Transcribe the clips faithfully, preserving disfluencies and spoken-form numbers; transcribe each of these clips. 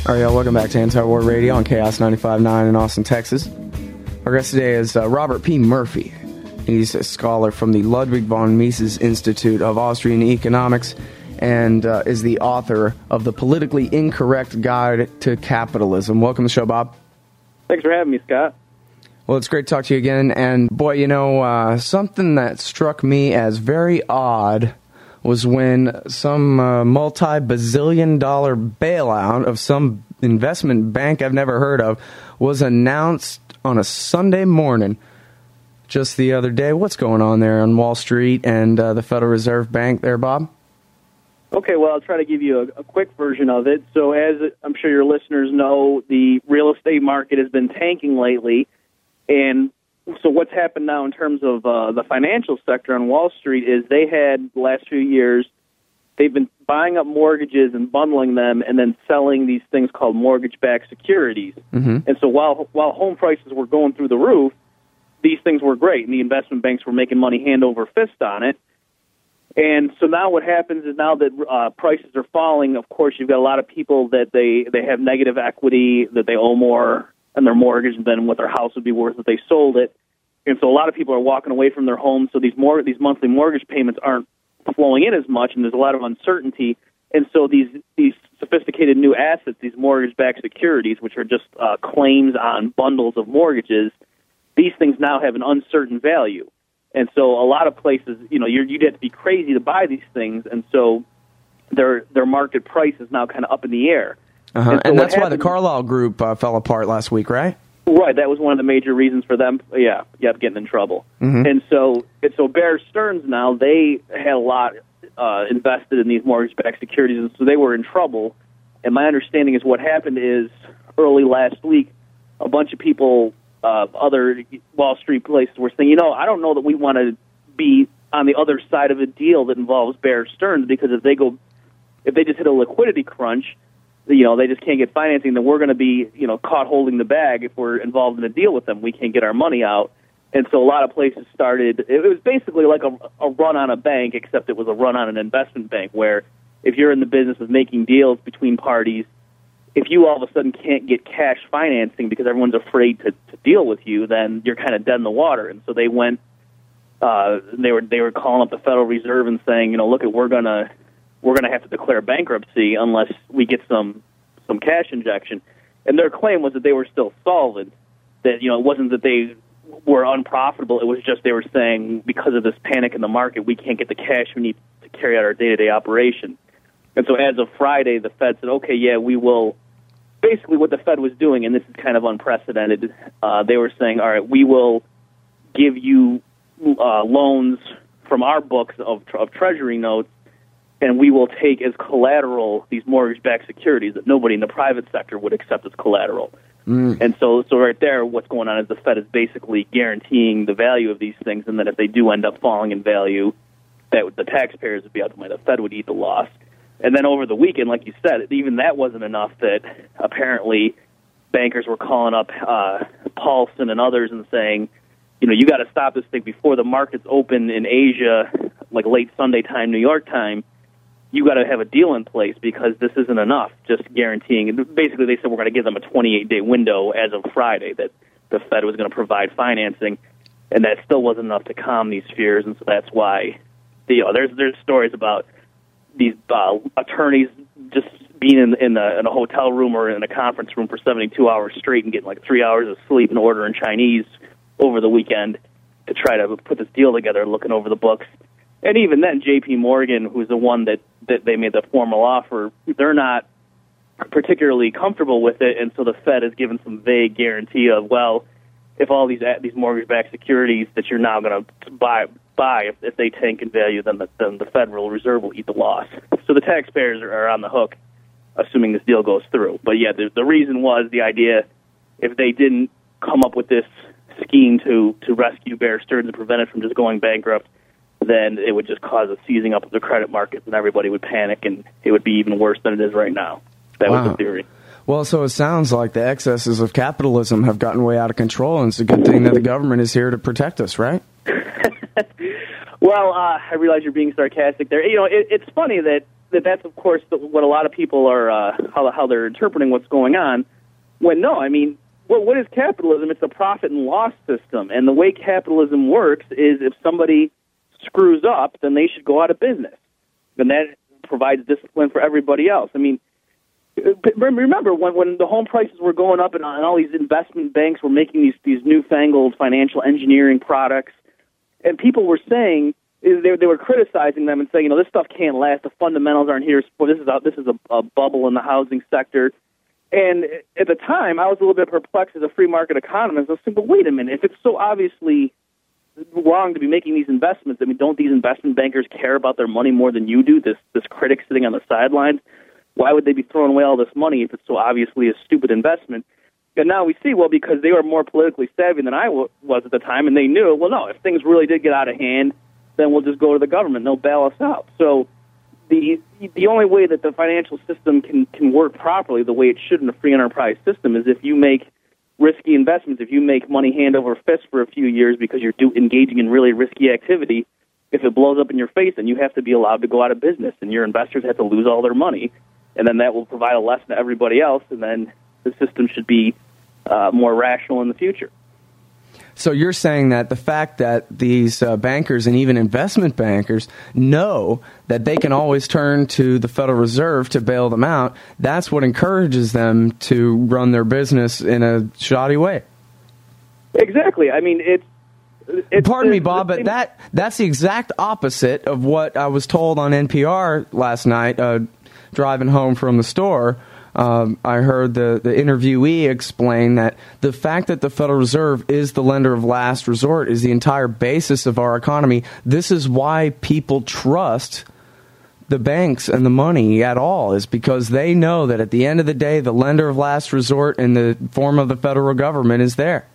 All right, y'all, welcome back to Anti-War Radio on Chaos ninety-five point nine in Austin, Texas. Our guest today is uh, Robert P. Murphy. He's a scholar from the Ludwig von Mises Institute of Austrian Economics and uh, is the author of The Politically Incorrect Guide to Capitalism. Welcome to the show, Bob. Thanks for having me, Scott. Well, it's great to talk to you again. And, boy, you know, uh, something that struck me as very odd was when some uh, multi-bazillion dollar bailout of some investment bank I've never heard of was announced on a Sunday morning just the other day. What's going on there on Wall Street and uh, the Federal Reserve Bank there, Bob? Okay, well, I'll try to give you a, a quick version of it. So as I'm sure your listeners know, the real estate market has been tanking lately. And so what's happened now in terms of uh, the financial sector on Wall Street is they had, the last few years, they've been buying up mortgages and bundling them and then selling these things called mortgage-backed securities. Mm-hmm. And so while while home prices were going through the roof, these things were great, and the investment banks were making money hand over fist on it. And so now what happens is now that uh, prices are falling, of course, you've got a lot of people that they, they have negative equity, that they owe more on their mortgage than what their house would be worth if they sold it. And so a lot of people are walking away from their homes, so these more these monthly mortgage payments aren't flowing in as much, and there's a lot of uncertainty. And so these these sophisticated new assets, these mortgage-backed securities, which are just uh, claims on bundles of mortgages, these things now have an uncertain value. And so a lot of places, you know, you're, you'd have to be crazy to buy these things, and so their their market price is now kind of up in the air. Uh-huh. And, so and that's why the happened, Carlyle Group uh, fell apart last week, right? Right, that was one of the major reasons for them, yeah, yeah, getting in trouble. Mm-hmm. And so, and so Bear Stearns now, they had a lot uh, invested in these mortgage-backed securities, and so they were in trouble. And my understanding is what happened is early last week, a bunch of people, uh, other Wall Street places were saying, you know, I don't know that we want to be on the other side of a deal that involves Bear Stearns, because if they go, if they just hit a liquidity crunch, you know, they just can't get financing, then we're going to be, you know, caught holding the bag if we're involved in a deal with them. We can't get our money out. And so a lot of places started, it was basically like a, a run on a bank, except it was a run on an investment bank, where if you're in the business of making deals between parties, if you all of a sudden can't get cash financing because everyone's afraid to, to deal with you, then you're kind of dead in the water. And so they went, uh, they were they were calling up the Federal Reserve and saying, you know, look, at we're going to, we're going to have to declare bankruptcy unless we get some some cash injection. And their claim was that they were still solvent, that, you know, it wasn't that they were unprofitable. It was just they were saying because of this panic in the market, we can't get the cash we need to carry out our day-to-day operation. And so as of Friday, the Fed said, okay, yeah, we will. Basically what the Fed was doing, and this is kind of unprecedented, uh, they were saying, all right, we will give you uh, loans from our books of, of Treasury notes, and we will take as collateral these mortgage-backed securities that nobody in the private sector would accept as collateral. Mm. And so so right there, what's going on is the Fed is basically guaranteeing the value of these things, and that if they do end up falling in value, that the taxpayers would be out the money. The Fed would eat the loss. And then over the weekend, like you said, even that wasn't enough, that apparently bankers were calling up uh, Paulson and others and saying, you know, you got to stop this thing before the markets open in Asia, like late Sunday time, New York time. You got to have a deal in place because this isn't enough, just guaranteeing. Basically, they said we're going to give them a twenty-eight day window as of Friday that the Fed was going to provide financing, and that still wasn't enough to calm these fears, and so that's why, you know, there's there's stories about these uh, attorneys just being in, in, a, in a hotel room or in a conference room for seventy-two hours straight and getting like three hours of sleep and ordering Chinese over the weekend to try to put this deal together, looking over the books. And even then, J P. Morgan, who's the one that, that they made the formal offer, they're not particularly comfortable with it, and so the Fed has given some vague guarantee of, well, if all these these mortgage-backed securities that you're now going to buy, buy if, if they tank in value, then the, then the Federal Reserve will eat the loss. So the taxpayers are, are on the hook, assuming this deal goes through. But yeah, the, the reason was the idea, if they didn't come up with this scheme to, to rescue Bear Stearns and prevent it from just going bankrupt, then it would just cause a seizing up of the credit markets, and everybody would panic, and it would be even worse than it is right now. That wow. was the theory. Well, so it sounds like the excesses of capitalism have gotten way out of control, and it's a good thing that the government is here to protect us, right? Well, uh, I realize you're being sarcastic there. You know, it, it's funny that that that's of course the, what a lot of people are uh, how how they're interpreting what's going on. When no, I mean, what what is capitalism? It's a profit and loss system, and the way capitalism works is if somebody screws up, then they should go out of business, and that provides discipline for everybody else. I mean, remember when when the home prices were going up and, and all these investment banks were making these these newfangled financial engineering products, and people were saying they they were criticizing them and saying, you know, this stuff can't last. The fundamentals aren't here. This is a, this is a, a bubble in the housing sector. And at the time, I was a little bit perplexed as a free market economist. I was thinking, wait a minute, if it's so obviously wrong to be making these investments, I mean, don't these investment bankers care about their money more than you do, this this critic sitting on the sidelines? Why would they be throwing away all this money if it's so obviously a stupid investment? And now we see, well, because they were more politically savvy than I w- was at the time, and they knew, well, no, if things really did get out of hand, then we'll just go to the government. They'll bail us out. So the the only way that the financial system can, can work properly the way it should in a free enterprise system is if you make risky investments, if you make money hand over fist for a few years because you're do, engaging in really risky activity. If it blows up in your face, then you have to be allowed to go out of business, and your investors have to lose all their money, and then that will provide a lesson to everybody else, and then the system should be uh, more rational in the future. So you're saying that the fact that these uh, bankers and even investment bankers know that they can always turn to the Federal Reserve to bail them out, that's what encourages them to run their business in a shoddy way. Exactly. I mean, it's... it's Pardon it's, me, Bob, but that that's the exact opposite of what I was told on N P R last night, uh, driving home from the store. Um, I heard the, the interviewee explain that the fact that the Federal Reserve is the lender of last resort is the entire basis of our economy. This is why people trust the banks and the money at all, is because they know that at the end of the day, the lender of last resort in the form of the federal government is there.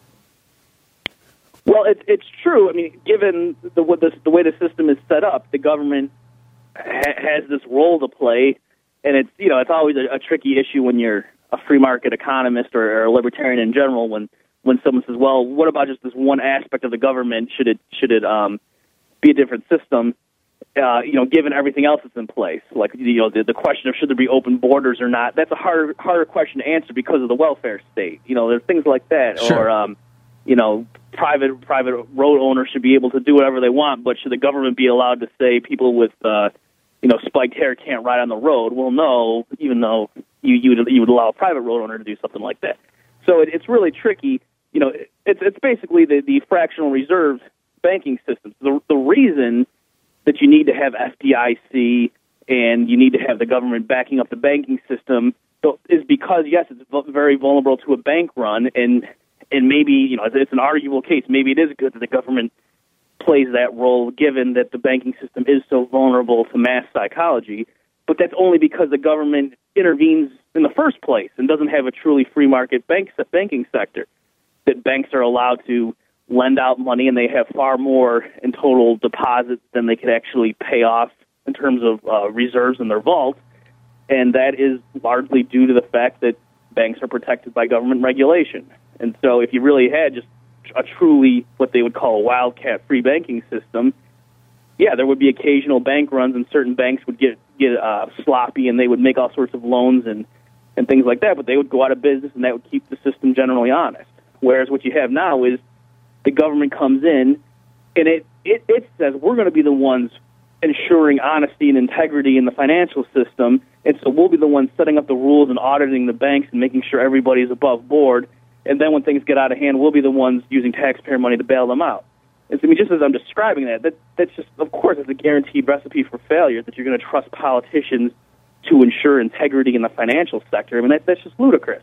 Well, it, it's true. I mean, given the, the, the way the system is set up, the government ha- has this role to play. And it's, you know, it's always a, a tricky issue when you're a free market economist or, or a libertarian in general. When, when someone says, "Well, what about just this one aspect of the government? Should it should it um, be a different system?" Uh, you know, given everything else that's in place, like you know, the, the question of should there be open borders or not. That's a harder harder question to answer because of the welfare state. You know, there's things like that, sure. or um, you know, private private road owners should be able to do whatever they want, but should the government be allowed to say people with uh, you know, spiked hair can't ride on the road? Well, no, even though you you would, you would allow a private road owner to do something like that. So it, it's really tricky. You know, it, it's it's basically the, the fractional reserve banking system. The the reason that you need to have F D I C and you need to have the government backing up the banking system is because, yes, it's very vulnerable to a bank run, and and maybe, you know, it's an arguable case. Maybe it is good that the government plays that role, given that the banking system is so vulnerable to mass psychology. But that's only because the government intervenes in the first place and doesn't have a truly free market bank, banking sector. That banks are allowed to lend out money, and they have far more in total deposits than they could actually pay off in terms of uh, reserves in their vault. And that is largely due to the fact that banks are protected by government regulation. And so if you really had just a truly what they would call a wildcat free banking system, yeah, there would be occasional bank runs, and certain banks would get get uh, sloppy, and they would make all sorts of loans and, and things like that, but they would go out of business, and that would keep the system generally honest. Whereas what you have now is the government comes in, and it, it, it says we're going to be the ones ensuring honesty and integrity in the financial system, and so we'll be the ones setting up the rules and auditing the banks and making sure everybody's above board. And then when things get out of hand, we'll be the ones using taxpayer money to bail them out. And so, I mean, just as I'm describing that, that that's just, of course, it's a guaranteed recipe for failure, that you're going to trust politicians to ensure integrity in the financial sector. I mean, that, that's just ludicrous.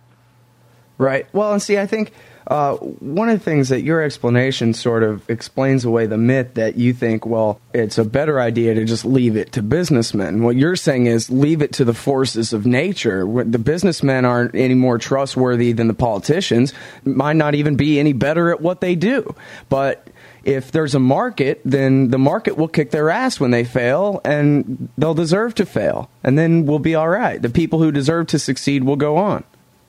Right. Well, and see, I think uh, one of the things that your explanation sort of explains away the myth that you think, well, it's a better idea to just leave it to businessmen. What you're saying is leave it to the forces of nature. The businessmen aren't any more trustworthy than the politicians, might not even be any better at what they do. But if there's a market, then the market will kick their ass when they fail, and they'll deserve to fail. And then we'll be all right. The people who deserve to succeed will go on.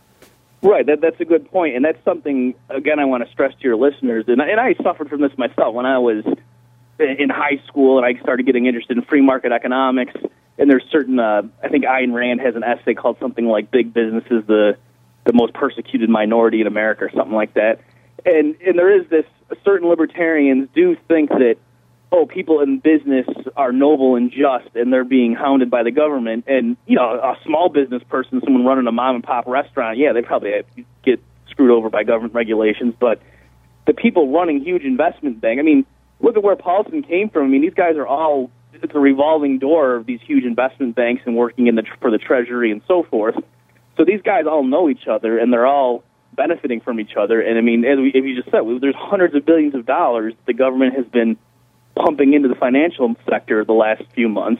Right, that, that's a good point, and that's something, again, I want to stress to your listeners, and, and I suffered from this myself when I was in high school and I started getting interested in free market economics. and there's certain, uh, I think Ayn Rand has an essay called something like Big Business is the, the most persecuted minority in America or something like that. And, and there is this, certain libertarians do think that, oh, people in business are noble and just, and they're being hounded by the government. And, you know, a small business person, someone running a mom-and-pop restaurant, yeah, they probably get screwed over by government regulations. But the people running huge investment banks, I mean, look at where Paulson came from. I mean, these guys are all, it's a revolving door of these huge investment banks and working in the for the Treasury and so forth. So these guys all know each other, and they're all benefiting from each other. And, I mean, as we, as you just said, there's hundreds of billions of dollars the government has been pumping into the financial sector the last few months.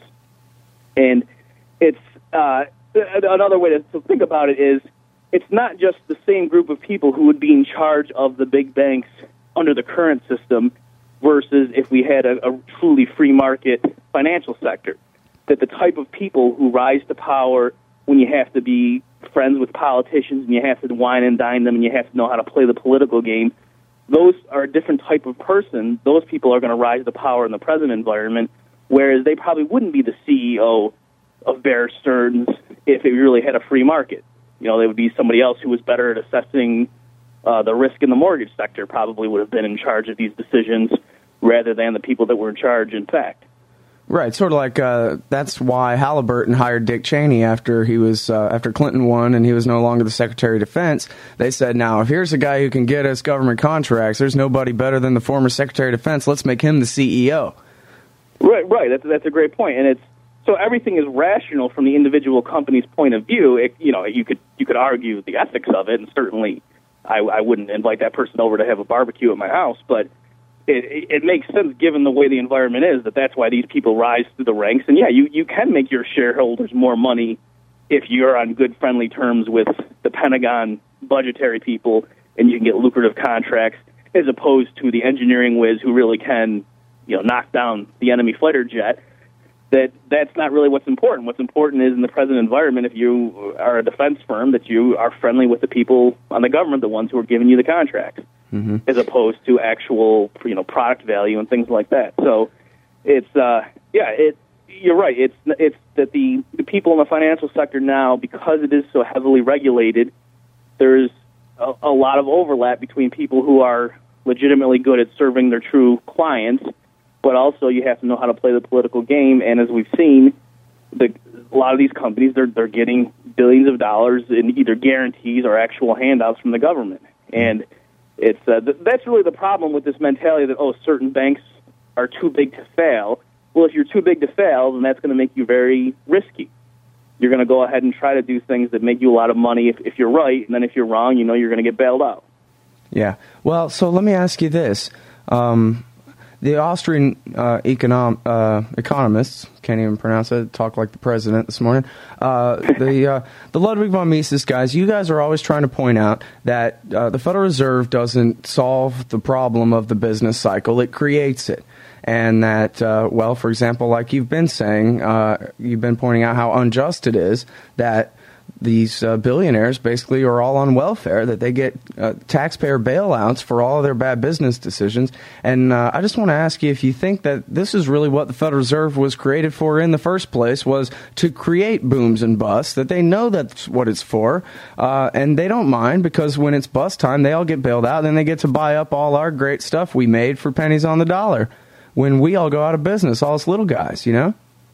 And it's uh, another way to, to think about it is it's not just the same group of people who would be in charge of the big banks under the current system versus if we had a, a truly free market financial sector. That the type of people who rise to power when you have to be friends with politicians and you have to wine and dine them and you have to know how to play the political game, those are a different type of person. Those people are going to rise to power in the present environment, whereas they probably wouldn't be the C E O of Bear Stearns if it really had a free market. You know, they would be somebody else who was better at assessing uh, the risk in the mortgage sector, probably would have been in charge of these decisions rather than the people that were in charge, in fact. Right, sort of like uh, that's why Halliburton hired Dick Cheney after he was uh, after Clinton won and he was no longer the Secretary of Defense. They said, "Now, if here's a guy who can get us government contracts, there's nobody better than the former Secretary of Defense. Let's make him the C E O." Right, right. That's that's a great point, and it's so everything is rational from the individual company's point of view. It, you know, you could you could argue the ethics of it, and certainly I, I wouldn't invite that person over to have a barbecue at my house, but It, it makes sense given the way the environment is that that's why these people rise through the ranks. And, yeah, you, you can make your shareholders more money if you're on good, friendly terms with the Pentagon budgetary people and you can get lucrative contracts as opposed to the engineering whiz who really can, you know, knock down the enemy fighter jet. That that's not really what's important. What's important is in the present environment, if you are a defense firm, that you are friendly with the people on the government, the ones who are giving you the contracts. Mm-hmm. As opposed to actual, you know, product value and things like that. So, it's uh, yeah, it. You're right. It's it's that the, the people in the financial sector now, because it is so heavily regulated, there's a, a lot of overlap between people who are legitimately good at serving their true clients, but also you have to know how to play the political game. And as we've seen, the a lot of these companies they're they're getting billions of dollars in either guarantees or actual handouts from the government, and It's uh, th- that's really the problem with this mentality that, oh, certain banks are too big to fail. Well, if you're too big to fail, then that's going to make you very risky. You're going to go ahead and try to do things that make you a lot of money if, if you're right, and then if you're wrong, you know you're going to get bailed out. Yeah. Well, so let me ask you this. Um, the Austrian uh, econom- uh, economists, can't even pronounce it, talk like the president this morning, uh, the uh, the Ludwig von Mises guys, you guys are always trying to point out that uh, the Federal Reserve doesn't solve the problem of the business cycle, it creates it. And that, uh, well, for example, like you've been saying, uh, you've been pointing out how unjust it is that these uh, billionaires basically are all on welfare, that they get uh, taxpayer bailouts for all of their bad business decisions. And uh, I just want to ask you if you think that this is really what the Federal Reserve was created for in the first place, was to create booms and busts, that they know that's what it's for, uh, and they don't mind because when it's bust time, they all get bailed out, and then they get to buy up all our great stuff we made for pennies on the dollar when we all go out of business, all us little guys, you know?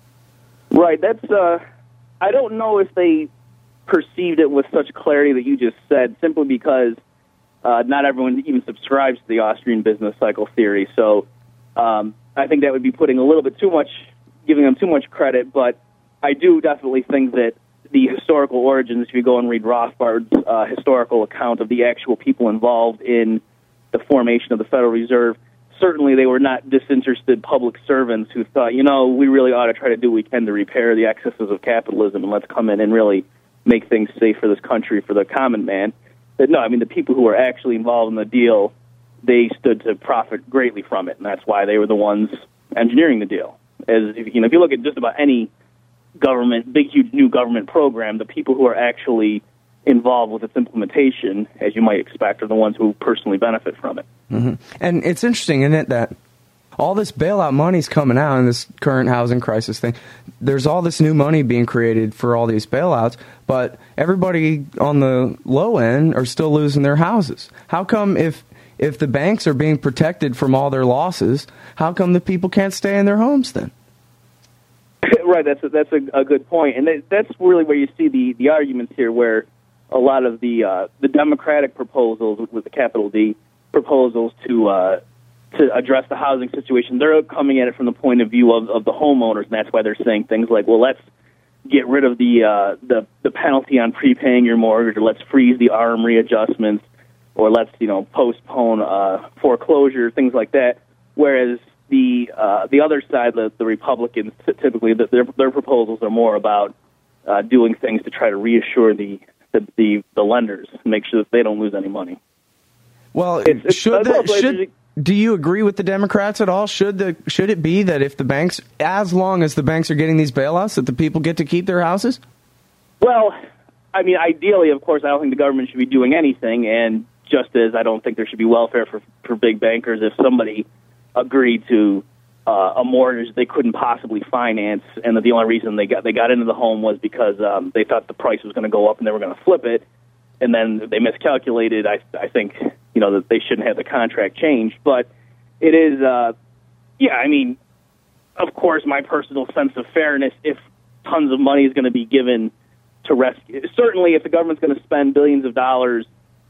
Right. That's, uh, I don't know if they perceived it with such clarity that you just said, simply because uh, not everyone even subscribes to the Austrian business cycle theory. So um, I think that would be putting a little bit too much, giving them too much credit. But I do definitely think that the historical origins, if you go and read Rothbard's uh, historical account of the actual people involved in the formation of the Federal Reserve, certainly they were not disinterested public servants who thought, you know, we really ought to try to do what we can to repair the excesses of capitalism and let's come in and really make things safe for this country, for the common man. But no, I mean, the people who were actually involved in the deal, they stood to profit greatly from it, and that's why they were the ones engineering the deal. As if, you know, if you look at just about any government, big, huge new government program, the people who are actually involved with its implementation, as you might expect, are the ones who personally benefit from it. Mm-hmm. And it's interesting, isn't it, that all this bailout money's coming out in this current housing crisis thing. There's all this new money being created for all these bailouts, but everybody on the low end are still losing their houses. How come if if the banks are being protected from all their losses, how come the people can't stay in their homes then? Right, that's a, that's a, a good point, and that, that's really where you see the, the arguments here, where a lot of the uh, the Democratic proposals, with the capital D proposals to uh, to address the housing situation, they're coming at it from the point of view of, of the homeowners, and that's why they're saying things like, well, let's get rid of the uh, the the penalty on prepaying your mortgage, or let's freeze the A R M readjustments, or let's you know postpone uh, foreclosure, things like that. Whereas the uh, the other side, the, the Republicans, typically the, their their proposals are more about uh, doing things to try to reassure the the, the, the lenders, make sure that they don't lose any money. Well, it's, it's, should the, should do you agree with the Democrats at all? Should the should it be that if the banks, as long as the banks are getting these bailouts, that the people get to keep their houses? Well, I mean, ideally, of course, I don't think the government should be doing anything, and just as I don't think there should be welfare for for big bankers if somebody agreed to uh, a mortgage they couldn't possibly finance, and that the only reason they got they got into the home was because um, they thought the price was going to go up and they were going to flip it, and then they miscalculated. I I think you know that they shouldn't have the contract changed, but it is uh, yeah. I mean, of course, my personal sense of fairness, if tons of money is going to be given to rescue, certainly if the government's going to spend billions of dollars,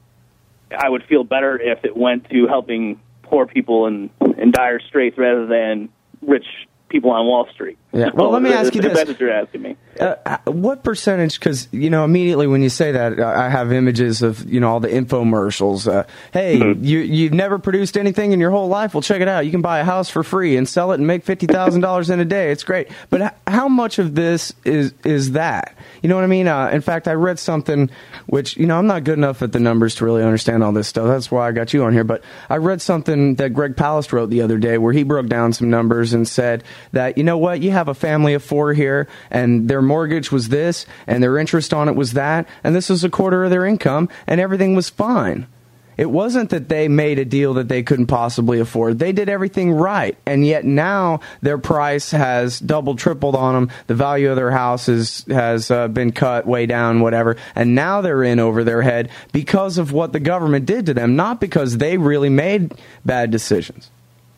I would feel better if it went to helping poor people in, in dire straits rather than rich people on Wall Street. Yeah. Well, let me ask you this. That's what you're asking me. Uh, what percentage, because, you know, immediately when you say that, I have images of, you know, all the infomercials. Uh, hey, mm-hmm. you, you've never produced anything in your whole life? Well, check it out. You can buy a house for free and sell it and make fifty thousand dollars in a day. It's great. But h- how much of this is, is that? You know what I mean? Uh, in fact, I read something which, you know, I'm not good enough at the numbers to really understand all this stuff. That's why I got you on here. But I read something that Greg Palast wrote the other day where he broke down some numbers and said that, you know what, you have a family of four here, and their mortgage was this, and their interest on it was that, and this was a quarter of their income, and everything was fine. It wasn't that they made a deal that they couldn't possibly afford. They did everything right, and yet now their price has doubled, tripled on them. The value of their house is, has uh, been cut way down, whatever, and now they're in over their head because of what the government did to them, not because they really made bad decisions.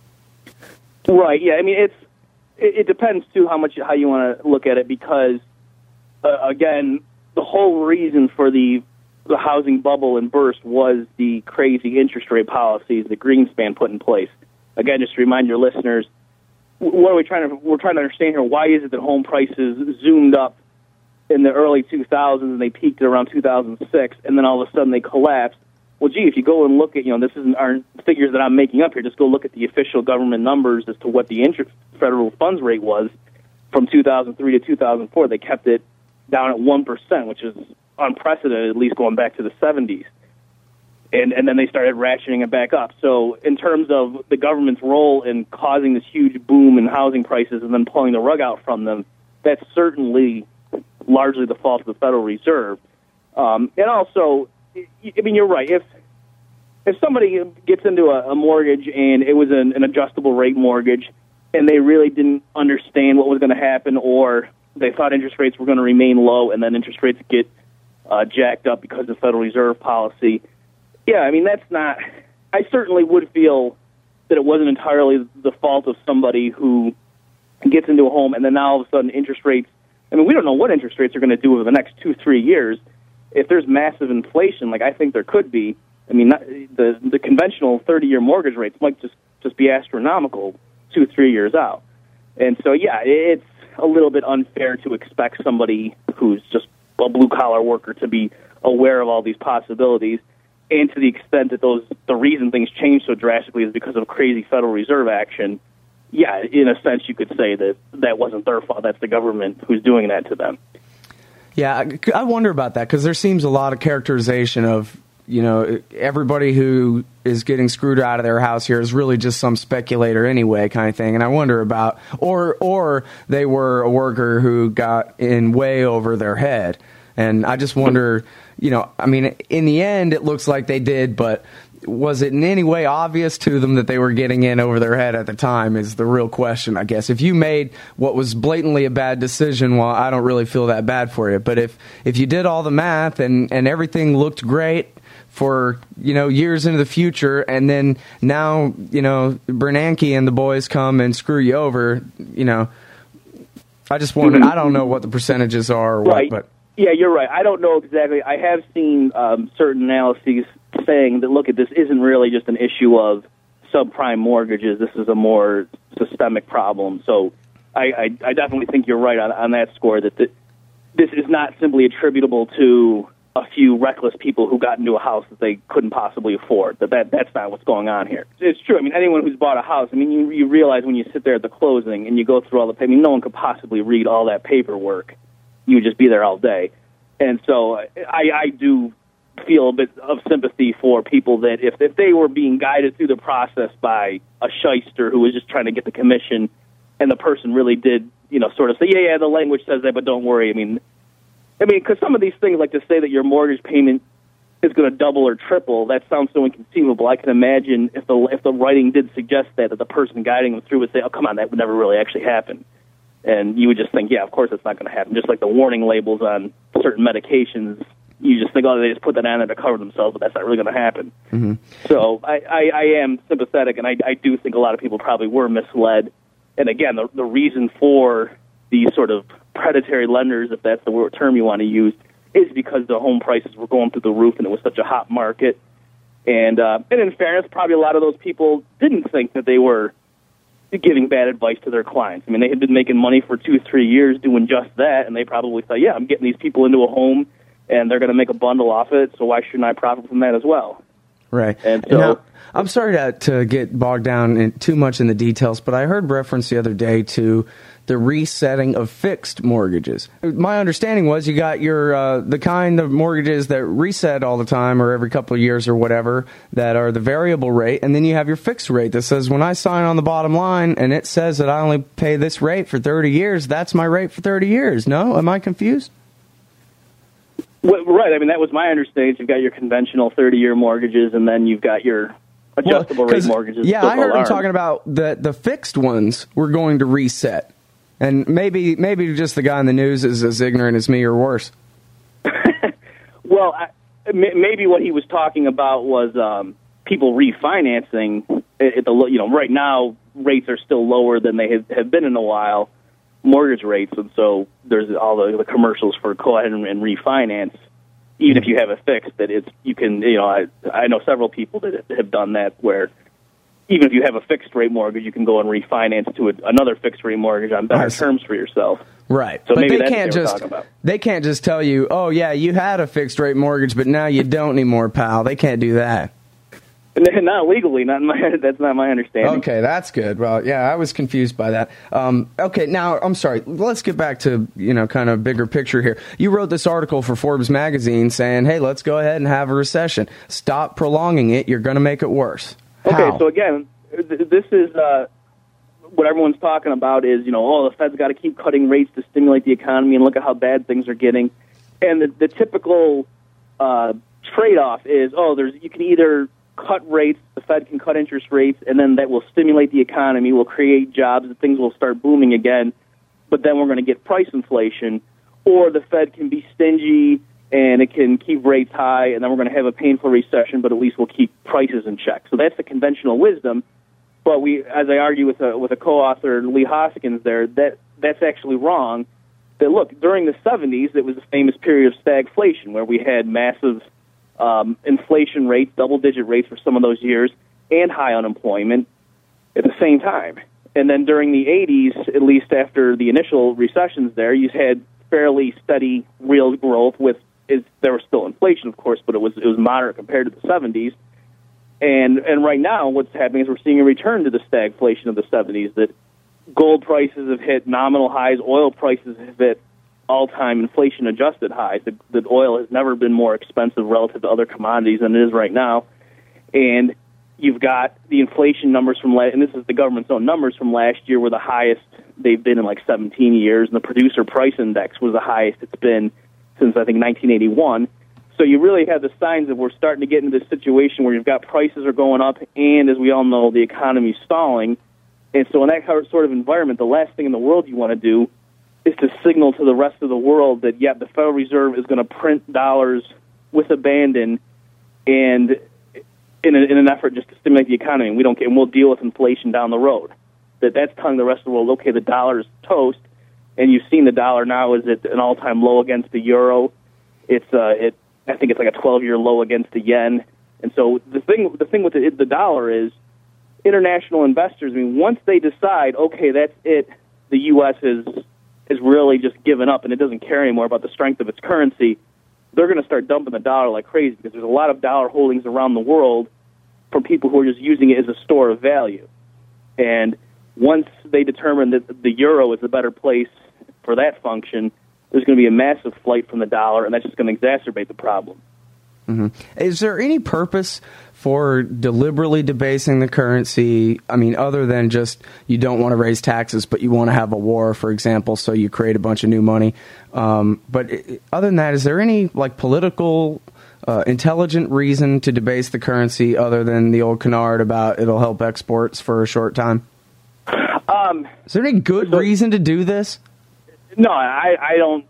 Right, yeah, I mean, it's it, it depends, too, how much how you want to look at it, because, uh, again, the whole reason for the the housing bubble and burst was the crazy interest rate policies that Greenspan put in place. Again, just to remind your listeners, what are we trying to we're trying to understand here? Why is it that home prices zoomed up in the early two thousands and they peaked at around two thousand six, and then all of a sudden they collapsed? Well, gee, if you go and look at, you know, this isn't our figures that I'm making up here. Just go look at the official government numbers as to what the interest federal funds rate was from two thousand three to two thousand four. They kept it down at one percent, which is unprecedented, at least going back to the seventies. And and then they started ratcheting it back up. So in terms of the government's role in causing this huge boom in housing prices and then pulling the rug out from them, that's certainly largely the fault of the Federal Reserve. Um, and also, I mean, you're right. If if somebody gets into a, a mortgage and it was an, an adjustable rate mortgage and they really didn't understand what was going to happen, or they thought interest rates were going to remain low and then interest rates get uh, jacked up because of Federal Reserve policy, yeah, I mean, that's not... I certainly would feel that it wasn't entirely the fault of somebody who gets into a home and then now all of a sudden interest rates... I mean, we don't know what interest rates are going to do over the next two, three years. If there's massive inflation, like I think there could be, I mean, not, the the conventional thirty-year mortgage rates might just, just be astronomical two, three years out. And so, yeah, it's a little bit unfair to expect somebody who's just a blue-collar worker to be aware of all these possibilities. And to the extent that those the reason things change so drastically is because of crazy Federal Reserve action, yeah, in a sense you could say that that wasn't their fault. That's the government who's doing that to them. Yeah, I wonder about that, because there seems a lot of characterization of, you know, everybody who is getting screwed out of their house here is really just some speculator anyway, kind of thing. And I wonder about, or or they were a worker who got in way over their head. And I just wonder, you know, I mean, in the end, it looks like they did, but was it in any way obvious to them that they were getting in over their head at the time is the real question, I guess. If you made what was blatantly a bad decision, well, I don't really feel that bad for you. But if, if you did all the math and, and everything looked great for, you know, years into the future, and then now, you know, Bernanke and the boys come and screw you over, you know, I just wonder, mm-hmm. I don't know what the percentages are or right. what, but... Yeah, you're right. I don't know exactly. I have seen um, certain analyses saying that, look, at this isn't really just an issue of subprime mortgages. This is a more systemic problem. So I, I, I definitely think you're right on, on that score, that the, this is not simply attributable to a few reckless people who got into a house that they couldn't possibly afford. That, that That's not what's going on here. It's true. I mean, anyone who's bought a house, I mean, you, you realize when you sit there at the closing and you go through all the, I mean, no one could possibly read all that paperwork. You would just be there all day. And so I, I do feel a bit of sympathy for people that if, if they were being guided through the process by a shyster who was just trying to get the commission, and the person really did, you know, sort of say, yeah, yeah, the language says that, but don't worry. I mean, I mean, because some of these things, like to say that your mortgage payment is going to double or triple, that sounds so inconceivable. I can imagine if the if the writing did suggest that, that the person guiding them through would say, oh, come on, that would never really actually happen. And you would just think, yeah, of course it's not going to happen. Just like the warning labels on certain medications, you just think, oh, they just put that on there to cover themselves, but that's not really going to happen. Mm-hmm. So I, I, I am sympathetic, and I, I do think a lot of people probably were misled. And again, the, the reason for these sort of predatory lenders, if that's the word, term you want to use, is because the home prices were going through the roof and it was such a hot market. And, uh, and in fairness, probably a lot of those people didn't think that they were giving bad advice to their clients. I mean, they had been making money for two, three years doing just that, and they probably thought, yeah, I'm getting these people into a home, and they're going to make a bundle off it, so why shouldn't I profit from that as well? Right. And so, now, I'm sorry to, to get bogged down in too much in the details, but I heard reference the other day to the resetting of fixed mortgages. My understanding was you got your uh, the kind of mortgages that reset all the time or every couple of years or whatever that are the variable rate, and then you have your fixed rate that says when I sign on the bottom line and it says that I only pay this rate for thirty years, that's my rate for thirty years. No? Am I confused? Well, right. I mean, that was my understanding. You've got your conventional thirty-year mortgages, and then you've got your adjustable well, rate mortgages. Yeah, I heard them talking about the the fixed ones were going to reset. And maybe maybe just the guy in the news is as ignorant as me or worse. Well, I, maybe what he was talking about was um, people refinancing. At the you know right now rates are still lower than they have, have been in a while, mortgage rates, and so there's all the, the commercials for go ahead and, and refinance. Even if you have a fix, that it's you can you know I I know several people that have done that where. Even if you have a fixed-rate mortgage, you can go and refinance to a, another fixed-rate mortgage on better terms for yourself. Right. So but maybe they that's can't what they were just talking about. They can't just tell you, oh, yeah, you had a fixed-rate mortgage, but now you don't anymore, pal. They can't do that. Not legally. Not in my, that's not my understanding. Okay, that's good. Well, yeah, I was confused by that. Um, okay, now, I'm sorry. Let's get back to, you know, kind of bigger picture here. You wrote this article for Forbes magazine saying, hey, let's go ahead and have a recession. Stop prolonging it. You're going to make it worse. Okay, How? so again... This is uh, what everyone's talking about is, you know, oh, the Fed's got to keep cutting rates to stimulate the economy, and look at how bad things are getting. And the, the typical uh, trade-off is, oh, there's you can either cut rates, the Fed can cut interest rates, and then that will stimulate the economy, will create jobs, and things will start booming again, but then we're going to get price inflation. Or the Fed can be stingy, and it can keep rates high, and then we're going to have a painful recession, but at least we'll keep prices in check. So that's the conventional wisdom. But we, as I argue with a with a co-author, Lee Hoskins, there, that that's actually wrong. That look, during the seventies, it was a famous period of stagflation where we had massive um, inflation rates, double-digit rates for some of those years, and high unemployment at the same time. And then during the eighties, at least after the initial recessions, there you had fairly steady real growth with. Is there was still inflation, of course, but it was it was moderate compared to the seventies. And and right now, what's happening is we're seeing a return to the stagflation of the seventies. That gold prices have hit nominal highs, oil prices have hit all-time inflation-adjusted highs. That, that oil has never been more expensive relative to other commodities than it is right now. And you've got the inflation numbers from last, and this is the government's own numbers from last year, were the highest they've been in like seventeen years. And the producer price index was the highest it's been since, I think, nineteen eighty-one. So you really have the signs that we're starting to get into this situation where you've got prices are going up, and as we all know, the economy's stalling. And so in that sort of environment, the last thing in the world you want to do is to signal to the rest of the world that, yeah, the Federal Reserve is going to print dollars with abandon and in, a, in an effort just to stimulate the economy. And we don't care, and we'll deal with inflation down the road. That that's telling the rest of the world, okay, the dollar is toast, and you've seen the dollar now is at an all-time low against the euro. It's uh, it I think it's like a twelve-year low against the yen. And so the thing the thing with the, the dollar is international investors. I mean, once they decide, okay, that's it, the U S is is really just given up and it doesn't care anymore about the strength of its currency, they're going to start dumping the dollar like crazy because there's a lot of dollar holdings around the world from people who are just using it as a store of value. And once they determine that the euro is a better place for that function, there's going to be a massive flight from the dollar, and that's just going to exacerbate the problem. Mm-hmm. Is there any purpose for deliberately debasing the currency? I mean, other than just you don't want to raise taxes, but you want to have a war, for example, so you create a bunch of new money. Um, but other than that, is there any like political, uh, intelligent reason to debase the currency other than the old canard about it'll help exports for a short time? Um, is there any good so, reason to do this? No, I, I don't.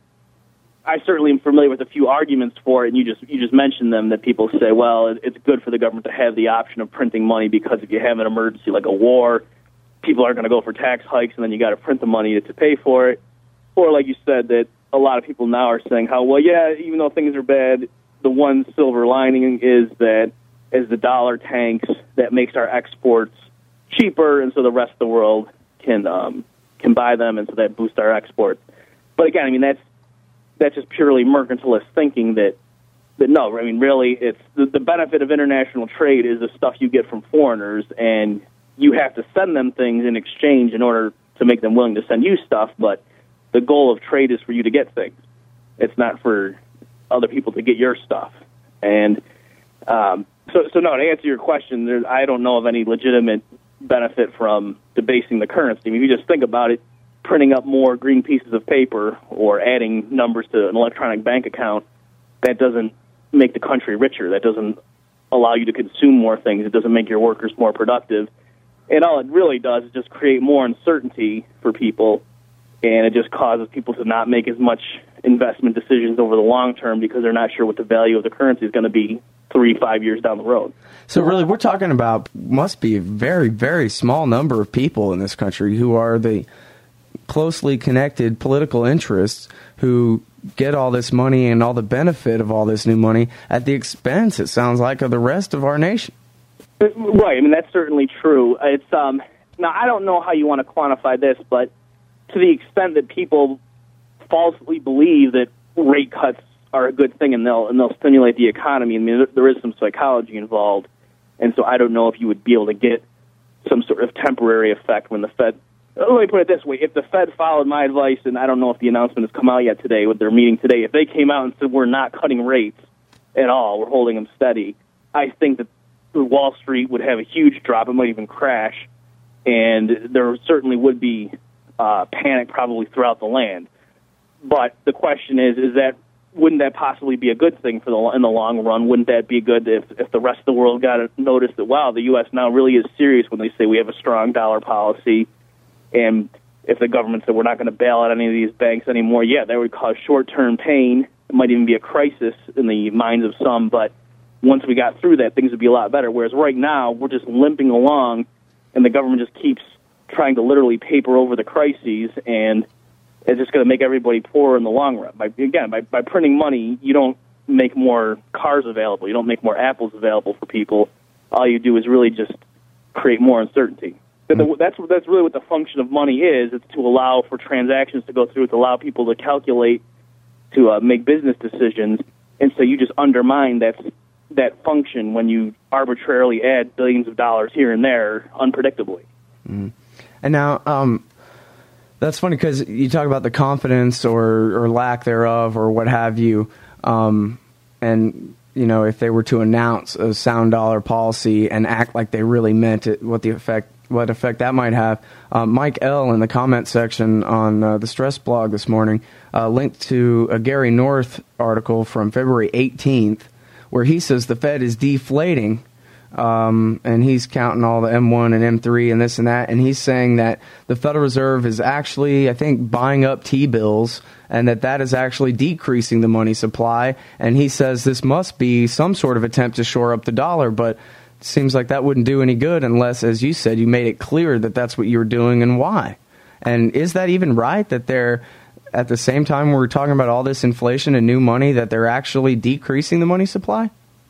I certainly am familiar with a few arguments for it, and you just you just mentioned them, that people say, well, it, it's good for the government to have the option of printing money because if you have an emergency like a war, people aren't going to go for tax hikes, and then you got to print the money to pay for it. Or like you said, that a lot of people now are saying how, well, yeah, even though things are bad, the one silver lining is that as the dollar tanks, that makes our exports cheaper, and so the rest of the world can um, can buy them, and so that boosts our exports. But again, I mean, that's that's just purely mercantilist thinking that, that no, I mean, really, it's the, the benefit of international trade is the stuff you get from foreigners, and you have to send them things in exchange in order to make them willing to send you stuff, but the goal of trade is for you to get things. It's not for other people to get your stuff. And um, so, so, no, to answer your question, there, I don't know of any legitimate benefit from debasing the currency. I mean, if you just think about it, printing up more green pieces of paper or adding numbers to an electronic bank account, that doesn't make the country richer. That doesn't allow you to consume more things. It doesn't make your workers more productive. And all it really does is just create more uncertainty for people, and it just causes people to not make as much investment decisions over the long term because they're not sure what the value of the currency is going to be three, five years down the road. So really, we're talking about must be a very, very small number of people in this country who are the closely connected political interests who get all this money and all the benefit of all this new money at the expense, it sounds like, of the rest of our nation. Right. I mean, that's certainly true. It's um, now, I don't know how you want to quantify this, but to the extent that people falsely believe that rate cuts are a good thing and they'll and they'll stimulate the economy, I mean, there is some psychology involved, and so I don't know if you would be able to get some sort of temporary effect when the Fed. Let me put it this way. If the Fed followed my advice, and I don't know if the announcement has come out yet today with their meeting today, if they came out and said we're not cutting rates at all, we're holding them steady, I think that Wall Street would have a huge drop. It might even crash, and there certainly would be uh, panic probably throughout the land. But the question is, is that wouldn't that possibly be a good thing for the in the long run? Wouldn't that be good if, if the rest of the world got to notice that, wow, the U S now really is serious when they say we have a strong dollar policy? And if the government said we're not going to bail out any of these banks anymore, yeah, that would cause short-term pain. It might even be a crisis in the minds of some, but once we got through that, things would be a lot better. Whereas right now, we're just limping along, and the government just keeps trying to literally paper over the crises, and it's just going to make everybody poorer in the long run. By, again, by, by printing money, you don't make more cars available. You don't make more apples available for people. All you do is really just create more uncertainty. That's that's really what the function of money is. It's to allow for transactions to go through, to allow people to calculate, to uh, make business decisions, and so you just undermine that that function when you arbitrarily add billions of dollars here and there unpredictably. Mm. And now, um, that's funny because you talk about the confidence or, or lack thereof or what have you, um, and you know, if they were to announce a sound dollar policy and act like they really meant it, what the effect what effect that might have. Uh, Mike L. in the comment section on uh, the Stress blog this morning uh, linked to a Gary North article from February eighteenth where he says the Fed is deflating, um, and he's counting all the M one and M three and this and that, and he's saying that the Federal Reserve is actually, I think, buying up T-bills, and that that is actually decreasing the money supply, and he says this must be some sort of attempt to shore up the dollar, but it seems like that wouldn't do any good unless, as you said, you made it clear that that's what you were doing and why. And is that even right, that they're, at the same time we're talking about all this inflation and new money, that they're actually decreasing the money supply?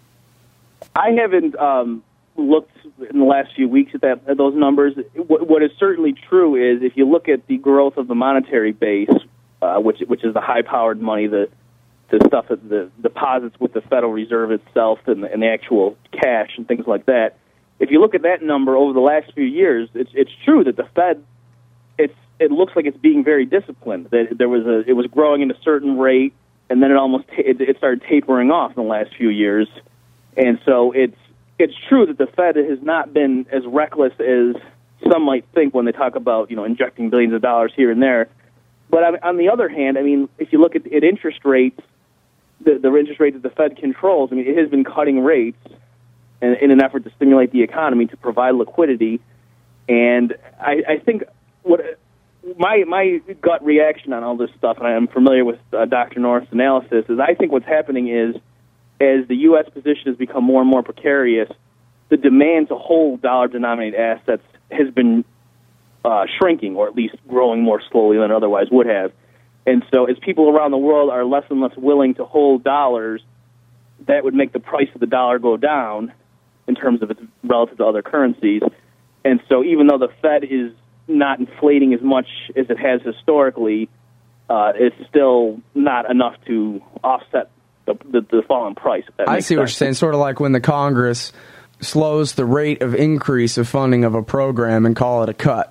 I haven't um, looked in the last few weeks at, that, at those numbers. What, what is certainly true is if you look at the growth of the monetary base, uh, which which is the high-powered money, the the stuff that the deposits with the Federal Reserve itself and the, and the actual cash and things like that. If you look at that number over the last few years, it's it's true that the Fed, it's it looks like it's being very disciplined. That there was a it was growing at a certain rate, and then it almost it, it started tapering off in the last few years. And so it's it's true that the Fed has not been as reckless as some might think when they talk about, you know, injecting billions of dollars here and there. But on, on the other hand, I mean, if you look at, at interest rates, the, the interest rate that the Fed controls, I mean, it has been cutting rates in, in an effort to stimulate the economy, to provide liquidity. And I, I think what my my gut reaction on all this stuff, and I am familiar with uh, Doctor North's analysis, is I think what's happening is, as the U S position has become more and more precarious, the demand to hold dollar-denominated assets has been uh, shrinking, or at least growing more slowly than it otherwise would have. And so as people around the world are less and less willing to hold dollars, that would make the price of the dollar go down in terms of its relative to other currencies. And so even though the Fed is not inflating as much as it has historically, uh, it's still not enough to offset the, the, the fall in price. If that I makes see what sense. you're saying, sort of like when the Congress slows the rate of increase of funding of a program and call it a cut.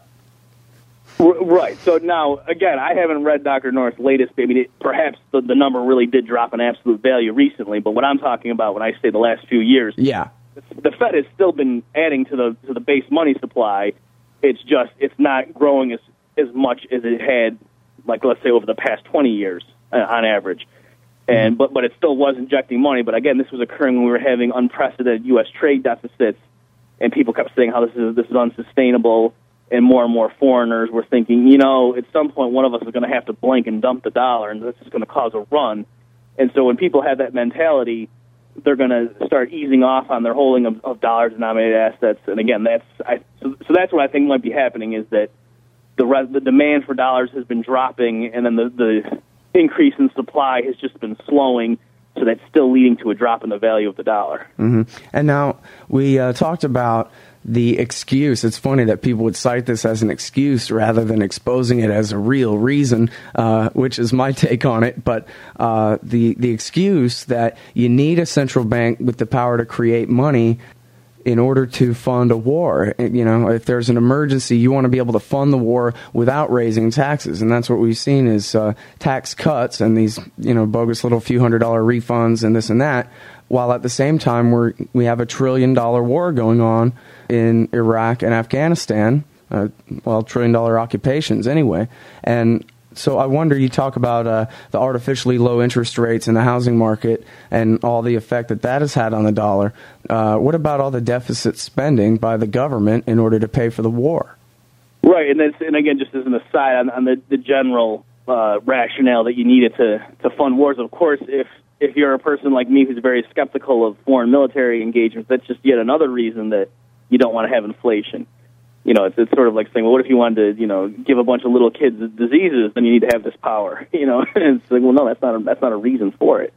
Right. So now, again, I haven't read Doctor North's latest. I mean, it, perhaps the, the number really did drop in absolute value recently, but what I'm talking about when I say the last few years, yeah, the Fed has still been adding to the to the base money supply. It's just it's not growing as as much as it had, like let's say over the past twenty years uh, on average. And but but it still was injecting money. But again, this was occurring when we were having unprecedented U S trade deficits, and people kept saying how this is this is unsustainable. And more and more foreigners were thinking, you know, at some point one of us is going to have to blink and dump the dollar, and this is going to cause a run. And so when people have that mentality, they're going to start easing off on their holding of, of dollar-denominated assets. And again, that's I, so, so that's what I think might be happening is that the res, the demand for dollars has been dropping, and then the, the increase in supply has just been slowing. So that's still leading to a drop in the value of the dollar. Mm-hmm. And now we uh, talked about the excuse. It's funny that people would cite this as an excuse rather than exposing it as a real reason, uh, which is my take on it. But uh, the the excuse that you need a central bank with the power to create money in order to fund a war. You know, if there's an emergency, you want to be able to fund the war without raising taxes. And that's what we've seen is uh, tax cuts and these, you know, bogus little few hundred dollar refunds and this and that, while at the same time we're, we have a trillion dollar war going on in Iraq and Afghanistan, uh, well, trillion dollar occupations anyway. And so I wonder, you talk about uh, the artificially low interest rates in the housing market and all the effect that that has had on the dollar. Uh, what about all the deficit spending by the government in order to pay for the war? Right, and that's, and again, just as an aside on, on the, the general uh, rationale that you needed to, to fund wars, of course, if if you're a person like me who's very skeptical of foreign military engagements, that's just yet another reason that you don't want to have inflation. You know, it's, it's sort of like saying, well, what if you wanted to, you know, give a bunch of little kids diseases, then you need to have this power, you know? And it's like, well, no, that's not a, that's not a reason for it.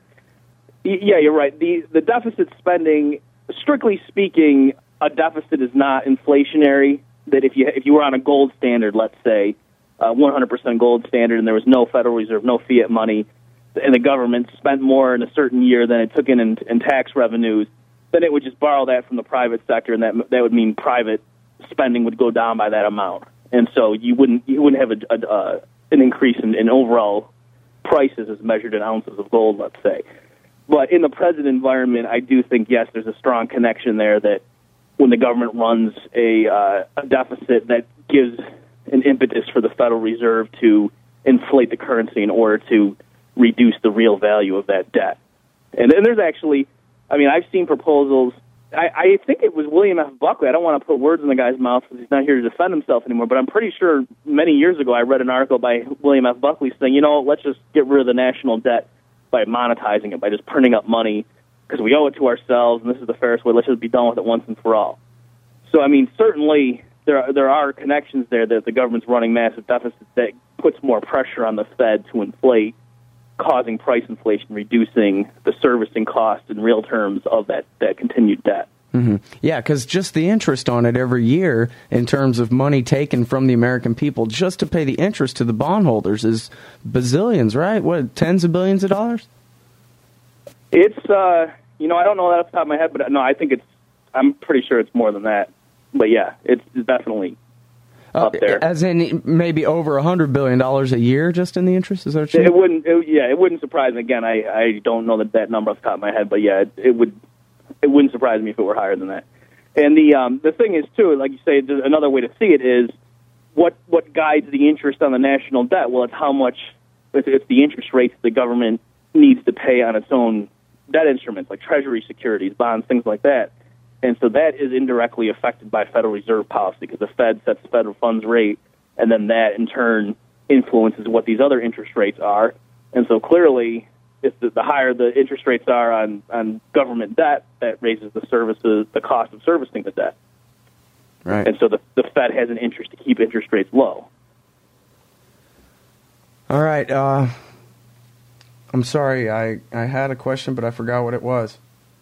Yeah, you're right. The the deficit spending, strictly speaking, a deficit is not inflationary. That if you if you were on a gold standard, let's say, uh, one hundred percent gold standard, and there was no Federal Reserve, no fiat money, and the government spent more in a certain year than it took in, in in tax revenues, then it would just borrow that from the private sector, and that that would mean private spending would go down by that amount, and so you wouldn't you wouldn't have a, a, uh, an increase in, in overall prices as measured in ounces of gold, let's say. But in the present environment, I do think yes, there's a strong connection there that when the government runs a, uh, a deficit that gives an impetus for the Federal Reserve to inflate the currency in order to reduce the real value of that debt. And then there's actually, I mean, I've seen proposals. I, I think it was William F. Buckley. I don't want to put words in the guy's mouth because he's not here to defend himself anymore, but I'm pretty sure many years ago I read an article by William F. Buckley saying, you know, let's just get rid of the national debt by monetizing it, by just printing up money because we owe it to ourselves and this is the fairest way. Let's just be done with it once and for all. So, I mean, certainly there are, there are connections there that the government's running massive deficits that puts more pressure on the Fed to inflate, causing price inflation, reducing the servicing cost in real terms of that, that continued debt. Mm-hmm. Yeah, because just the interest on it every year in terms of money taken from the American people just to pay the interest to the bondholders is bazillions, right? What, tens of billions of dollars? It's, uh, you know, I don't know that off the top of my head, but no, I think it's, I'm pretty sure it's more than that. But yeah, it's definitely uh, up there. As in maybe over one hundred billion dollars a year just in the interest? Is that what you It wouldn't, it, yeah, it wouldn't surprise me. Again, I, I don't know that, that number off the top of my head, but yeah, it, it would, it wouldn't surprise me if it were higher than that. And the um, the thing is, too, like you say, another way to see it is what what guides the interest on the national debt? Well, it's how much, it's, it's the interest rates the government needs to pay on its own debt instruments, like Treasury securities, bonds, things like that. And so that is indirectly affected by Federal Reserve policy because the Fed sets the federal funds rate, and then that, in turn, influences what these other interest rates are. And so clearly, if the, the higher the interest rates are on, on government debt, that raises the services, the cost of servicing the debt. Right. And so the, the Fed has an interest to keep interest rates low. All right. Uh, I'm sorry. I, I had a question, but I forgot what it was.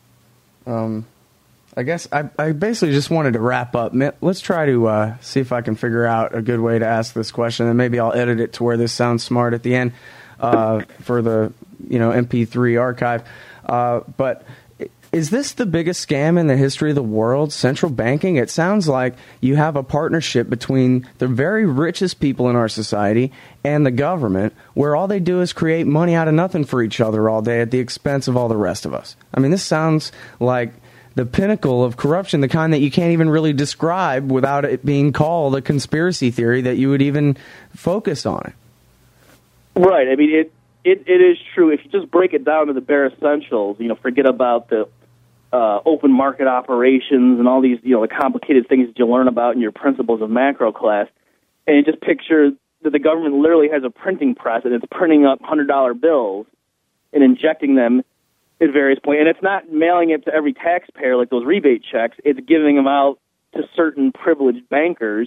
Um, I guess I, I basically just wanted to wrap up. Let's try to uh, see if I can figure out a good way to ask this question, and maybe I'll edit it to where this sounds smart at the end uh, for the you know M P three archive. Uh, but is this the biggest scam in the history of the world, central banking? It sounds like you have a partnership between the very richest people in our society and the government, where all they do is create money out of nothing for each other all day at the expense of all the rest of us. I mean, this sounds like the pinnacle of corruption, the kind that you can't even really describe without it being called a conspiracy theory that you would even focus on it. Right. I mean, it, it, it is true. If you just break it down to the bare essentials, you know, forget about the uh, open market operations and all these, you know, the complicated things that you learn about in your principles of macro class, and you just picture that the government literally has a printing press and it's printing up one hundred dollar bills and injecting them at various points. And it's not mailing it to every taxpayer like those rebate checks. It's giving them out to certain privileged bankers.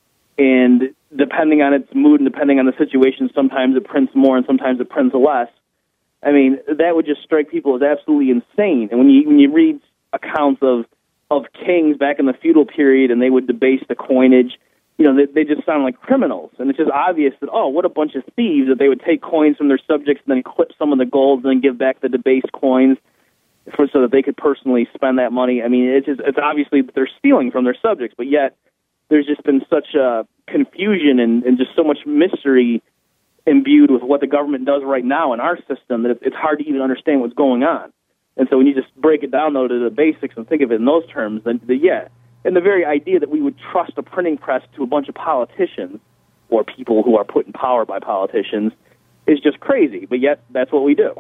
And depending on its mood and depending on the situation, sometimes it prints more and sometimes it prints less. I mean, that would just strike people as absolutely insane. And when you when you read accounts of, of kings back in the feudal period and they would debase the coinage, you know, they, they just sound like criminals. And it's just obvious that, oh, what a bunch of thieves, that they would take coins from their subjects and then clip some of the gold and then give back the debased coins for, so that they could personally spend that money. I mean, it's just, it's obviously that they're stealing from their subjects, but yet there's just been such a confusion and, and just so much mystery imbued with what the government does right now in our system that it's hard to even understand what's going on. And so when you just break it down, though, to the basics and think of it in those terms, then, the, yeah, and the very idea that we would trust a printing press to a bunch of politicians or people who are put in power by politicians is just crazy. But yet, that's what we do.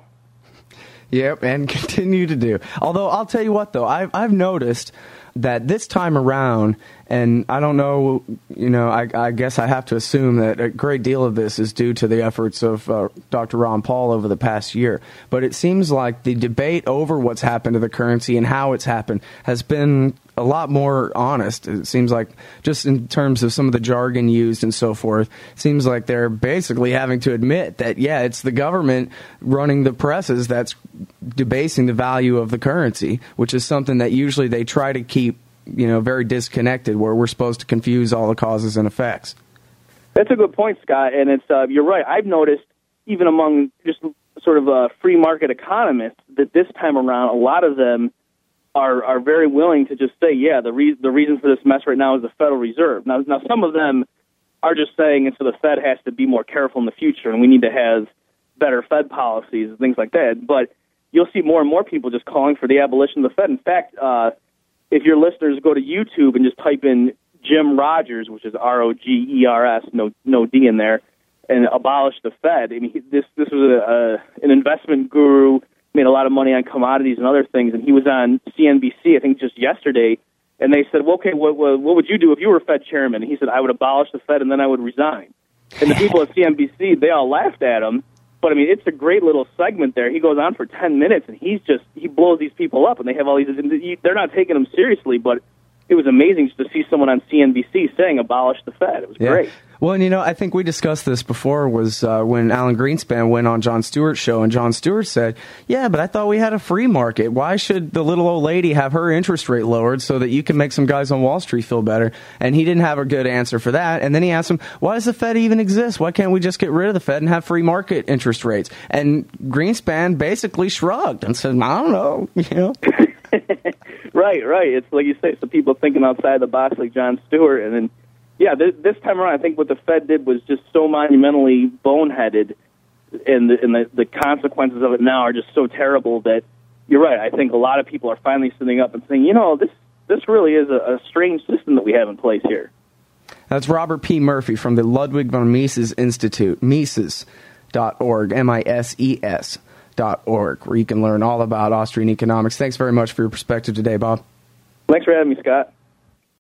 Yep, and continue to do. Although, I'll tell you what, though, I've, I've noticed that this time around, and I don't know, you know, I, I guess I have to assume that a great deal of this is due to the efforts of uh, Doctor Ron Paul over the past year. But it seems like the debate over what's happened to the currency and how it's happened has been a lot more honest. It seems like, just in terms of some of the jargon used and so forth, it seems like they're basically having to admit that, yeah, it's the government running the presses that's debasing the value of the currency, which is something that usually they try to keep, you know, very disconnected, where we're supposed to confuse all the causes and effects. That's a good point, Scott, and it's uh, you're right. I've noticed, even among just sort of uh, free market economists, that this time around, a lot of them are are very willing to just say, yeah, the re- the reason for this mess right now is the Federal Reserve. Now, now some of them are just saying, and so the Fed has to be more careful in the future, and we need to have better Fed policies and things like that. But you'll see more and more people just calling for the abolition of the Fed. In fact, uh, if your listeners go to YouTube and just type in Jim Rogers, which is R O G E R S, no no D in there, and abolish the Fed. I mean, he, this this was a, a an investment guru, made a lot of money on commodities and other things, and he was on C N B C, I think, just yesterday, and they said, well, okay, what, what, what would you do if you were Fed chairman? And he said, I would abolish the Fed, and then I would resign. And the people at C N B C, they all laughed at him. But, I mean, it's a great little segment there. He goes on for ten minutes, and he's just, he blows these people up, and they have all these, they're not taking him seriously, but it was amazing just to see someone on C N B C saying abolish the Fed. It was yeah. great. Well, and you know, I think we discussed this before was uh, when Alan Greenspan went on Jon Stewart's show, and Jon Stewart said, yeah, but I thought we had a free market. Why should the little old lady have her interest rate lowered so that you can make some guys on Wall Street feel better? And he didn't have a good answer for that. And then he asked him, why does the Fed even exist? Why can't we just get rid of the Fed and have free market interest rates? And Greenspan basically shrugged and said, I don't know, you know. Right, right. It's like you say, some people thinking outside the box like Jon Stewart. And then, yeah, this, this time around, I think what the Fed did was just so monumentally boneheaded, and, the, and the, the consequences of it now are just so terrible that you're right. I think a lot of people are finally sitting up and saying, you know, this, this really is a, a strange system that we have in place here. That's Robert P. Murphy from the Ludwig von Mises Institute, Mises dot org, M I S E S dot org, where you can learn all about Austrian economics. Thanks very much for your perspective today, Bob. Thanks for having me, Scott.